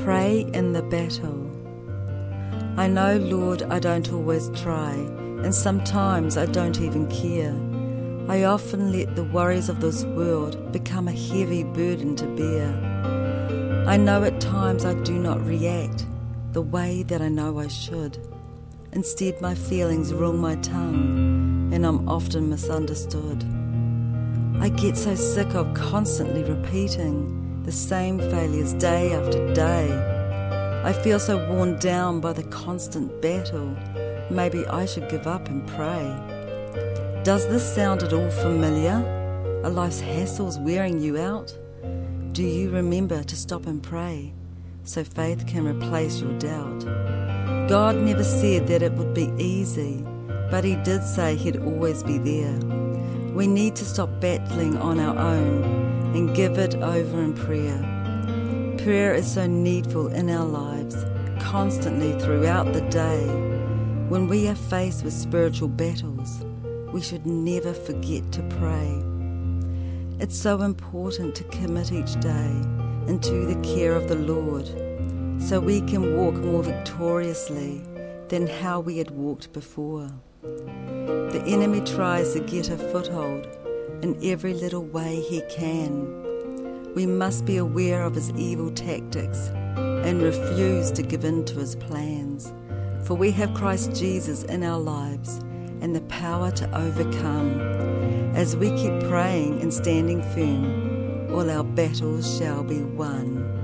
Pray in the battle. I know, Lord, I don't always try, and sometimes I don't even care. I often let the worries of this world become a heavy burden to bear. I know at times I do not react the way that I know I should. Instead, my feelings rule my tongue, and I'm often misunderstood. I get so sick of constantly repeating the same failures day after day. I feel so worn down by the constant battle. Maybe I should give up and pray. Does this sound at all familiar? Are life's hassles wearing you out? Do you remember to stop and pray so faith can replace your doubt? God never said that it would be easy, but He did say He'd always be there. We need to stop battling on our own and give it over in prayer. Prayer is so needful in our lives, constantly throughout the day. When we are faced with spiritual battles, we should never forget to pray. It's so important to commit each day into the care of the Lord, so we can walk more victoriously than how we had walked before. The enemy tries to get a foothold in every little way he can. We must be aware of his evil tactics and refuse to give in to his plans, for we have Christ Jesus in our lives and the power to overcome. As we keep praying and standing firm, all our battles shall be won.